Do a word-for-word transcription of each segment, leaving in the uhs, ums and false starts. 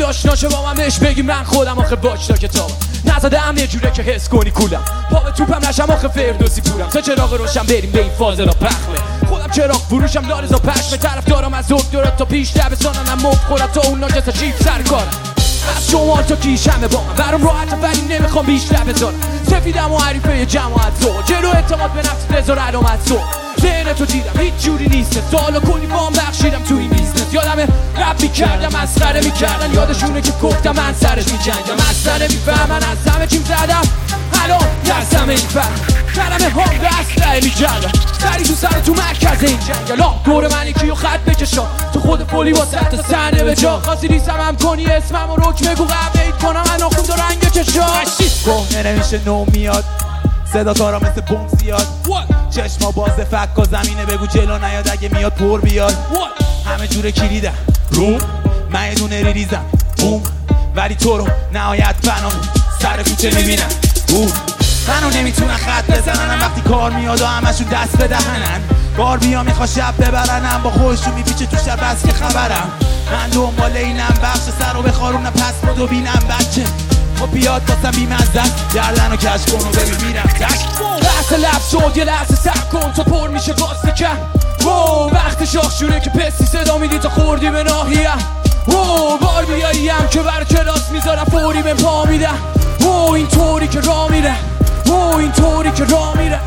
آشناشه با من بهش بگی من خودم آخه باش تا کتابم نزدم یه جوره که حس کنی کولم پا به توپم نشم آخه فردوسی پورم تا چراغ روشن بریم به این فاز را پخله خودم چراغ فروشم لارزا پشم طرف دارم از دکترات تا پیش دبستانم مفت خورد تا اون ناجسا چیپ سر کارم از شما تا کیش همه با من برام راحته ولی نمیخوام بیشتر بذارم سفیدم و حریفه جماعت تو جلو اعتماد به نفس رضا علامت تو ذهن تو دیدم هیچ جوری نیست سالا کلی وام بخشیدم تو این بیزنس یادمه رب میکردم مسخره میکردن یادشونه که گفتم من سرش میجنگم مسخره میفهمن از همه چیم زدم الان دستم این فرم کلمه هم به اسلحه میجردم سری تو سر تو مرکز این جنگل دور من یکی و خط بکشا تو خود پولی با ست تا صحنه به جا خواستی ریسم هم کنی اسمم و رک بگو قبل عید کنم من ناخون دو رنگ چشا کهنه نمیشه نو میاد صدا کارا مثل بوم زیاد چشما باز فک و زمینه بگو جلو نیاد اگه میاد پر بیاد همه جوره کلیدم روم من یه دونه ریریزم بوم ولی تو رو نهایت بنام سر کوچه میبینم اوه منو نمیتونن خط بزنن وقتی کار میاد و همشون دست بدهنن بار بیا میخوا شب ببرنم با خودشون میپیچه تو شب بس که خبرم من دنبال اینم بخش سر رو بخارونم پس بدو بینم بچه خب بیاد باسم بیمزد گردن رو کش کن و ببین میرم تک لحظه لب شد یه لحظه سب کن تا پر میشه باز کن وقت شاخ شونه که پسی صدا میدی تا خوردی به ناهیم بار بیایی هم که بر کلاس میذارم فوری به پا میدم این طوری که را میره این طوری که را میره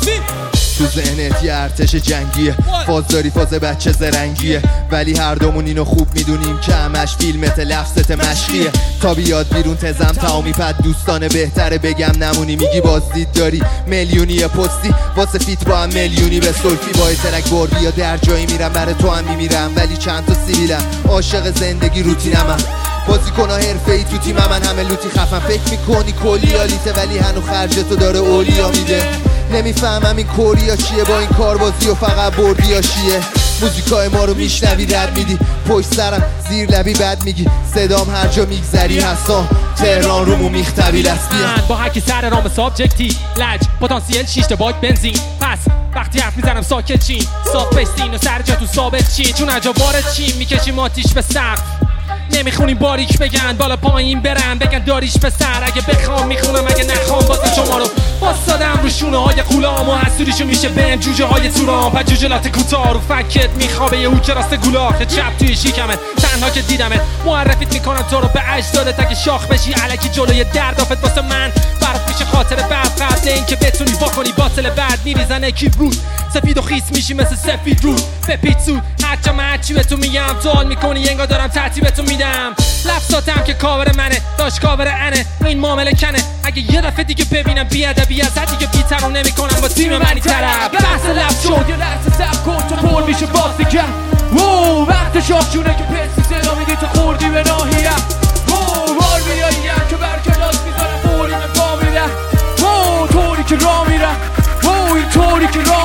تو ذهنت یه ارتش جنگیه فازداری فاز بچه زرنگیه ولی هر دومون اینو خوب میدونیم که همش فیلمت لفظت مشقیه تا بیاد بیرون تزم تمامی پد دوستانه بهتره بگم نمونی میگی بازدید داری میلیونی پستی واسه فیت با هم میلیونی به سلفی با ترک بار بیا در جایی میرم برای تو هم میمیرم ولی چند تا سیبیلم عاشق زندگی روتینم بازیکن‌ها حرفه‌ای تو تیم من همه لوتی خفن فکر میکنی کلی آلیته ولی هنو خرجتو داره اولیا میده نمیفهمم این کوریا چیه با این کاربازی و فقط بردیا چیه موزیکای ما رو میشنوی رد میدی پشت سرم زیر لبی بد میگی صدام هر جا میگذری هستم تهران رومو میختبی لسبیان با هرکی سر رام سابجکتی لج پتانسیل شیشت باید بنزین پس وقتی حرف میزنم ساکت چین صاف بستین و سر جا تو ثابت چین چون عجا وارد چین میکشیم آتیش به سقف نمیخونیم باریک بگن بالا پایین برن بگن داریش به سر اگه بخوام میخونم اگه نخوام واسه شما رو باستادم رو شونه های غولام و حسودیشو میشه بهم جوجه های تورام و جوجلات کوتاه رو فکت میخوابه یه هوچه راست گولاخ چپ توی شیکمه تنها که دیدمت معرفیت میکنم تو رو به اجدادت اگه شاخ بشی الکی جلوی دردافت واسه من برات میشه خاطر بعد قبل اینکه بتونی واکنی باطل بعد میریزن کیبرود سفید و خیس میشی مثل سفید رود به پیتسود هرچه من هرچی به تو میگم سوال میکنی انگار دارم ترتیبتو میدم لفظاتم که کاور منه داشت کاور انه این معامله کنه اگه یه دفعه دیگه ببینم بیادبی از دیگه بی‌ترون نمیکنم با تیم منی طرف بحث لفظ شد یه لحظه سب کن تا پر میشه بازی کن وقت شاخ شونه که پسی صدا میدی تا خوردی به ناهیم بار بیایی هم که بر کلاس میذارم فوری به پا میدم طوری که را میرم این طوری که را